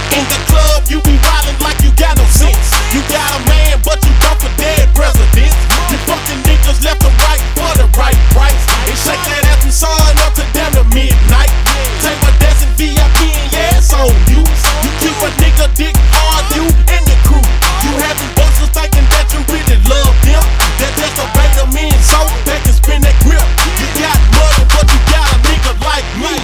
In the club, you be wildin' like you got no sense. You got a man, but you don't for dead presidents. You fucking niggas left and right for the right price. And shake that ass from sun up to down to midnight. Take my dancing VIP and yeah, it's on you. You keep a nigga dick hard